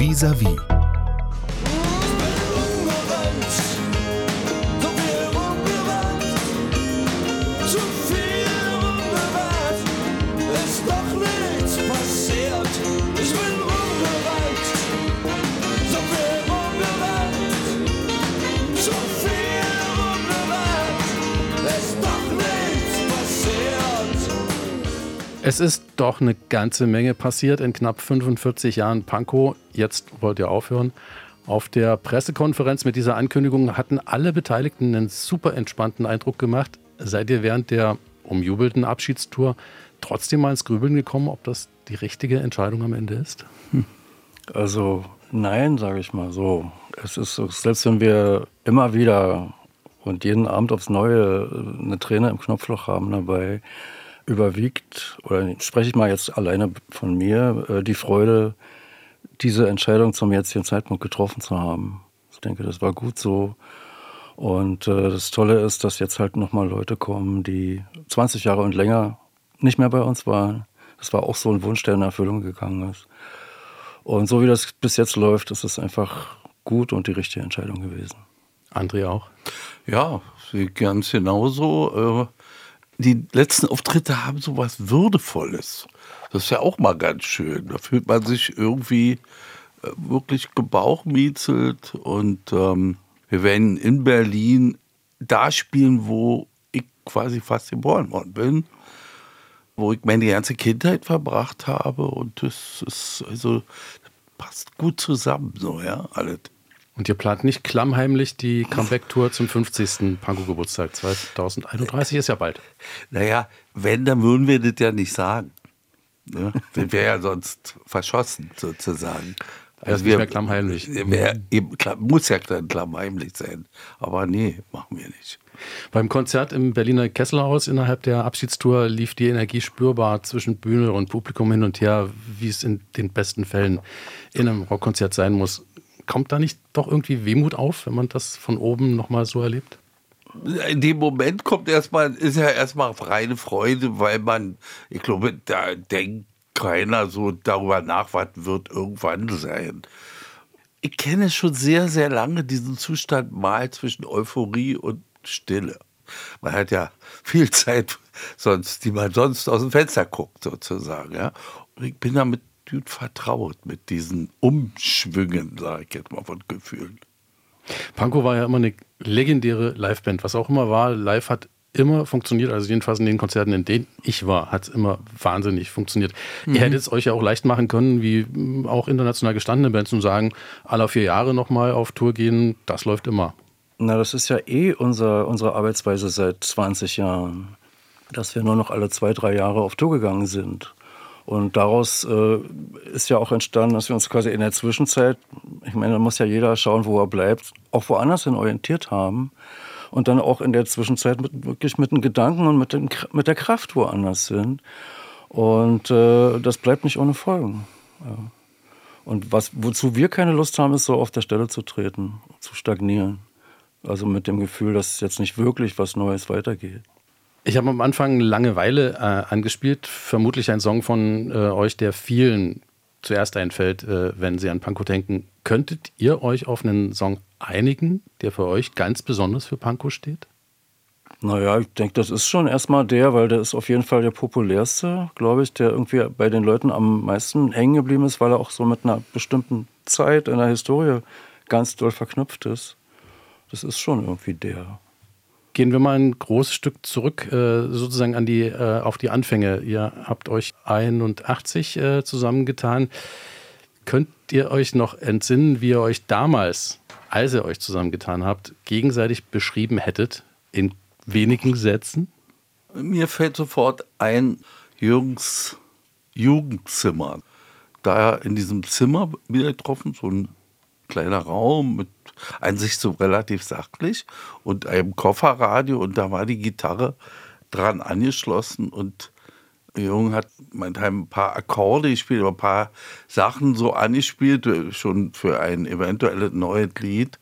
Vis-à-vis. Es ist doch eine ganze Menge passiert in knapp 45 Jahren Pankow. Jetzt wollt ihr aufhören. Auf der Pressekonferenz mit dieser Ankündigung hatten alle Beteiligten einen super entspannten Eindruck gemacht. Seid ihr während der umjubelten Abschiedstour trotzdem mal ins Grübeln gekommen, ob das die richtige Entscheidung am Ende ist? Also nein, sage ich mal so. Es ist so, selbst wenn wir immer wieder und jeden Abend aufs Neue eine Träne im Knopfloch haben dabei, überwiegt, oder spreche ich mal jetzt alleine von mir, die Freude, diese Entscheidung zum jetzigen Zeitpunkt getroffen zu haben. Ich denke, das war gut so. Und das Tolle ist, dass jetzt halt nochmal Leute kommen, die 20 Jahre und länger nicht mehr bei uns waren. Das war auch so ein Wunsch, der in Erfüllung gegangen ist. Und so wie das bis jetzt läuft, ist es einfach gut und die richtige Entscheidung gewesen. André auch? Ja, ganz genauso. Die letzten Auftritte haben so was Würdevolles. Das ist ja auch mal ganz schön. Da fühlt man sich irgendwie wirklich gebauchmiezelt. Und wir werden in Berlin da spielen, wo ich quasi fast geboren worden bin. Wo ich meine ganze Kindheit verbracht habe. Und das ist, also, das passt gut zusammen, so, ja, alles. Und ihr plant nicht klammheimlich die Comeback-Tour zum 50. Pankow-Geburtstag 2031, ist ja bald. Naja, wenn, dann würden wir das ja nicht sagen. Ne? Das wäre ja sonst verschossen, sozusagen. Also nicht mehr klammheimlich. Muss ja dann klammheimlich sein. Aber nee, machen wir nicht. Beim Konzert im Berliner Kesselhaus innerhalb der Abschiedstour lief die Energie spürbar zwischen Bühne und Publikum hin und her, wie es in den besten Fällen in einem Rockkonzert sein muss. Kommt da nicht doch irgendwie Wehmut auf, wenn man das von oben nochmal so erlebt? In dem Moment ist ja erstmal reine Freude, weil ich glaube, da denkt keiner so darüber nach, was wird irgendwann sein. Ich kenne schon sehr, sehr lange diesen Zustand mal zwischen Euphorie und Stille. Man hat ja viel Zeit, die man sonst aus dem Fenster guckt, sozusagen. Ja? Und ich bin damit gut vertraut mit diesen Umschwüngen, sage ich jetzt mal, von Gefühlen. Pankow war ja immer eine legendäre Liveband, was auch immer war. Live hat immer funktioniert, also jedenfalls in den Konzerten, in denen ich war, hat es immer wahnsinnig funktioniert. Ihr hättet es euch ja auch leicht machen können, wie auch international gestandene Bands, und sagen, alle 4 Jahre nochmal auf Tour gehen, das läuft immer. Na, das ist ja unsere Arbeitsweise seit 20 Jahren, dass wir nur noch alle 2-3 Jahre auf Tour gegangen sind. Und daraus ist ja auch entstanden, dass wir uns quasi in der Zwischenzeit, ich meine, da muss ja jeder schauen, wo er bleibt, auch woanders hin orientiert haben. Und dann auch in der Zwischenzeit wirklich mit den Gedanken und mit der Kraft woanders sind. Und das bleibt nicht ohne Folgen. Ja. Und wozu wir keine Lust haben, ist so auf der Stelle zu treten, zu stagnieren. Also mit dem Gefühl, dass jetzt nicht wirklich was Neues weitergeht. Ich habe am Anfang Langeweile angespielt, vermutlich ein Song von euch, der vielen zuerst einfällt, wenn sie an Pankow denken. Könntet ihr euch auf einen Song einigen, der für euch ganz besonders für Pankow steht? Naja, ich denke, das ist schon erstmal weil der ist auf jeden Fall der populärste, glaube ich, der irgendwie bei den Leuten am meisten hängen geblieben ist, weil er auch so mit einer bestimmten Zeit in der Historie ganz doll verknüpft ist. Das ist schon irgendwie der. Gehen wir mal ein großes Stück zurück, sozusagen auf die Anfänge. Ihr habt euch 81 zusammengetan. Könnt ihr euch noch entsinnen, wie ihr euch damals, als ihr euch zusammengetan habt, gegenseitig beschrieben hättet, in wenigen Sätzen? Mir fällt sofort ein Jürgens Jugendzimmer. Da in diesem Zimmer wieder getroffen, so ein kleiner Raum mit an sich so relativ sachlich und einem Kofferradio, und da war die Gitarre dran angeschlossen und Jürgen hat ein paar Akkorde gespielt, ein paar Sachen so angespielt, schon für ein eventuelles neues Lied.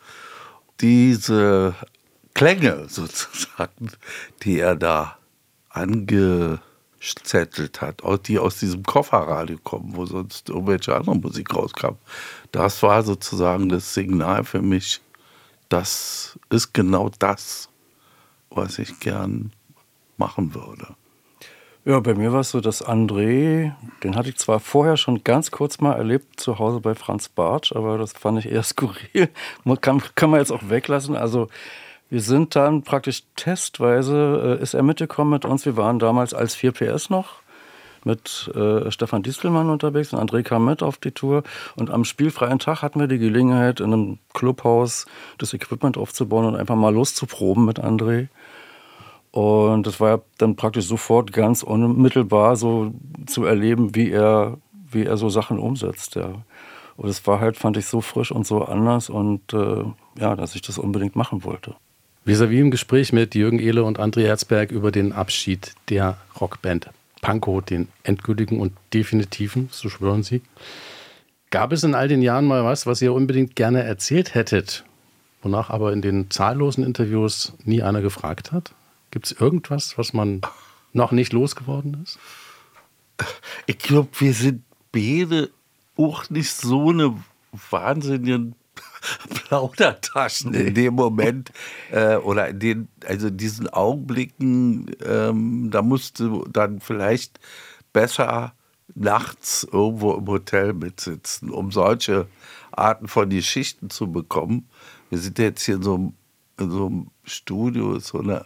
Diese Klänge sozusagen, die er da angespielt gezettelt hat, auch die aus diesem Kofferradio kommen, wo sonst irgendwelche andere Musik rauskam. Das war sozusagen das Signal für mich, das ist genau das, was ich gern machen würde. Ja, bei mir war es so, dass André, den hatte ich zwar vorher schon ganz kurz mal erlebt, zu Hause bei Franz Bartsch, aber das fand ich eher skurril. Kann man jetzt auch weglassen. Also wir sind dann praktisch testweise, ist er mitgekommen mit uns. Wir waren damals als 4PS noch mit Stefan Distelmann unterwegs und André kam mit auf die Tour. Und am spielfreien Tag hatten wir die Gelegenheit, in einem Clubhaus das Equipment aufzubauen und einfach mal loszuproben mit André. Und das war ja dann praktisch sofort ganz unmittelbar so zu erleben, wie er so Sachen umsetzt. Ja. Und es war halt, fand ich, so frisch und so anders und dass ich das unbedingt machen wollte. Vis-à-vis im Gespräch mit Jürgen Ehle und André Herzberg über den Abschied der Rockband Pankow, den endgültigen und definitiven, so schwören Sie. Gab es in all den Jahren mal was ihr unbedingt gerne erzählt hättet, wonach aber in den zahllosen Interviews nie einer gefragt hat? Gibt es irgendwas, was man noch nicht losgeworden ist? Ich glaube, wir sind beide auch nicht so eine wahnsinnigen Plaudertaschen in dem Moment oder in diesen Augenblicken. Da musste dann vielleicht besser nachts irgendwo im Hotel mitsitzen, um solche Arten von Geschichten zu bekommen. Wir sind jetzt hier in so einem Studio, so eine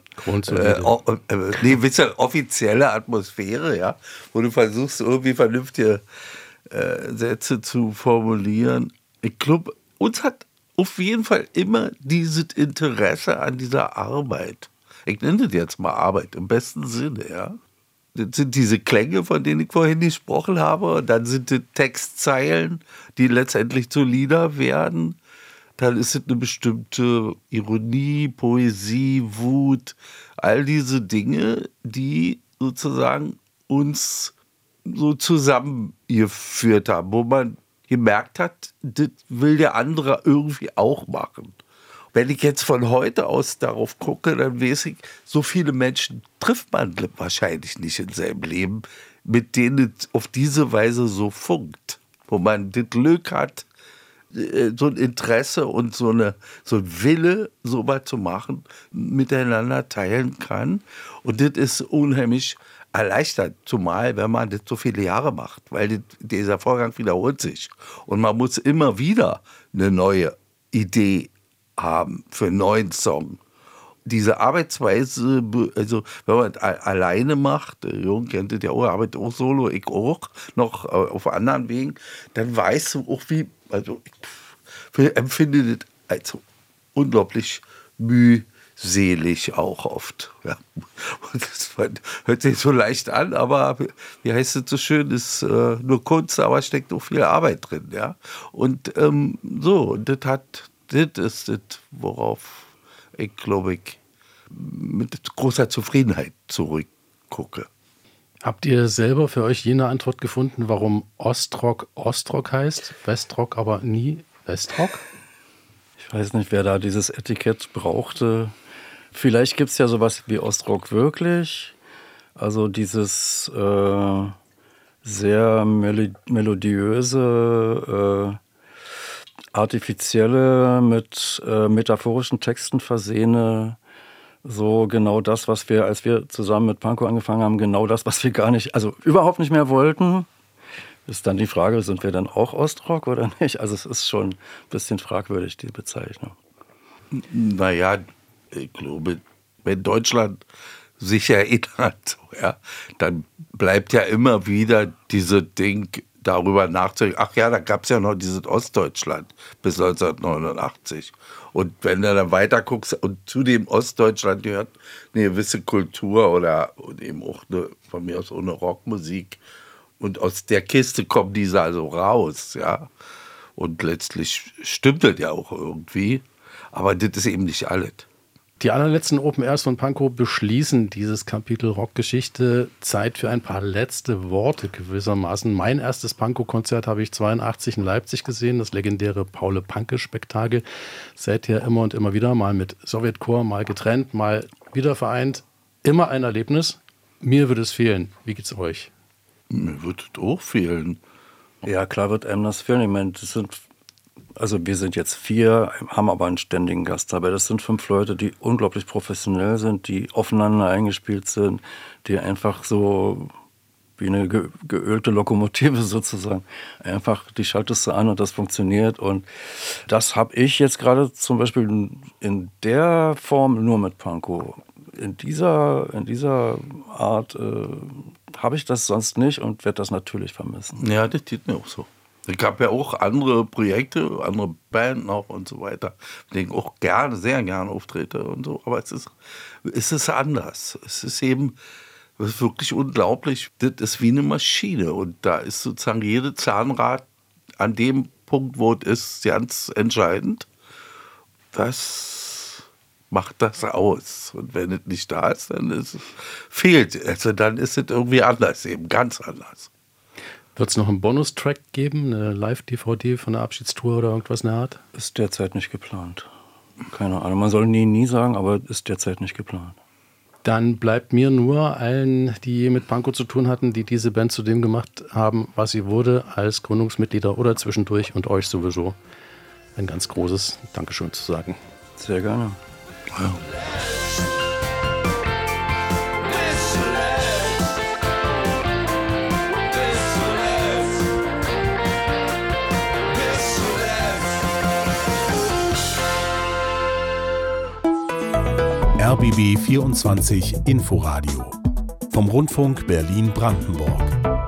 offizielle Atmosphäre, ja, wo du versuchst, irgendwie vernünftige Sätze zu formulieren. Ich glaube, uns hat auf jeden Fall immer dieses Interesse an dieser Arbeit. Ich nenne das jetzt mal Arbeit im besten Sinne, ja. Das sind diese Klänge, von denen ich vorhin gesprochen habe, und dann sind es Textzeilen, die letztendlich zu Lieder werden. Dann ist es eine bestimmte Ironie, Poesie, Wut, all diese Dinge, die sozusagen uns so zusammengeführt haben, wo man gemerkt hat, das will der andere irgendwie auch machen. Wenn ich jetzt von heute aus darauf gucke, dann weiß ich, so viele Menschen trifft man wahrscheinlich nicht in seinem Leben, mit denen es auf diese Weise so funkt, wo man das Glück hat, so ein Interesse und so ein Wille, sowas zu machen, miteinander teilen kann. Und das ist unheimlich erleichtert, zumal wenn man das so viele Jahre macht, weil dieser Vorgang wiederholt sich. Und man muss immer wieder eine neue Idee haben für einen neuen Song. Diese Arbeitsweise, also wenn man alleine macht, Jürgen kennt das ja auch, arbeitet auch solo, ich auch, noch auf anderen Wegen, dann weißt du auch, ich empfinde das als unglaublich mühselig auch oft. Ja. Und das hört sich so leicht an, aber wie heißt es so schön, ist nur Kunst, aber steckt auch viel Arbeit drin. Ja. Und das ist das, worauf ich, glaube ich, mit großer Zufriedenheit zurückgucke. Habt ihr selber für euch jene Antwort gefunden, warum Ostrock Ostrock heißt, Westrock aber nie Westrock? Ich weiß nicht, wer da dieses Etikett brauchte. Vielleicht gibt es ja sowas wie Ostrock wirklich. Also dieses sehr melodiöse, artifizielle, mit metaphorischen Texten versehene, so genau das, was wir, als wir zusammen mit Pankow angefangen haben, genau das, was wir gar nicht, also überhaupt nicht mehr wollten. Ist dann die Frage, sind wir dann auch Ostrock oder nicht? Also es ist schon ein bisschen fragwürdig, die Bezeichnung. Naja, ich glaube, wenn Deutschland sich erinnert, ja, dann bleibt ja immer wieder dieses Ding, darüber nachzudenken, ach ja, da gab es ja noch dieses Ostdeutschland bis 1989. Und wenn du dann weiter guckst, und zu dem Ostdeutschland gehört eine gewisse Kultur oder eben auch von mir aus ohne Rockmusik. Und aus der Kiste kommen diese also raus, ja. Und letztlich stimmt das ja auch irgendwie. Aber das ist eben nicht alles. Die allerletzten Open Airs von Pankow beschließen dieses Kapitel Rockgeschichte. Zeit für ein paar letzte Worte gewissermaßen. Mein erstes Pankow-Konzert habe ich 1982 in Leipzig gesehen, das legendäre Paule-Panke-Spektakel. Seither immer und immer wieder, mal mit Sowjetchor, mal getrennt, mal wieder vereint. Immer ein Erlebnis. Mir würde es fehlen. Wie geht's euch? Mir würde es auch fehlen. Ja, klar wird einem das fehlen. Ich meine, wir sind jetzt 4, haben aber einen ständigen Gast dabei. Das sind 5 Leute, die unglaublich professionell sind, die aufeinander eingespielt sind, die einfach so wie eine geölte Lokomotive sozusagen. Einfach, die schaltest du an und das funktioniert. Und das habe ich jetzt gerade zum Beispiel in der Form nur mit Pankow. In dieser Art habe ich das sonst nicht und werde das natürlich vermissen. Ja, das geht mir auch so. Ich habe ja auch andere Projekte, andere Band noch und so weiter, mit denen ich auch sehr gerne auftrete und so. Aber es ist anders. Es ist wirklich unglaublich. Das ist wie eine Maschine. Und da ist sozusagen jede Zahnrad an dem Punkt, wo es ist, ganz entscheidend. Das macht das aus. Und wenn es nicht da ist, dann fehlt. Also dann ist es irgendwie anders, eben ganz anders. Wird es noch einen Bonustrack geben, eine Live-DVD von der Abschiedstour oder irgendwas in der Art? Ist derzeit nicht geplant. Keine Ahnung. Man soll nie sagen, aber ist derzeit nicht geplant. Dann bleibt mir nur allen, die je mit Pankow zu tun hatten, die diese Band zu dem gemacht haben, was sie wurde, als Gründungsmitglieder oder zwischendurch und euch sowieso, ein ganz großes Dankeschön zu sagen. Sehr gerne. Ja. RBB 24 Inforadio vom Rundfunk Berlin-Brandenburg.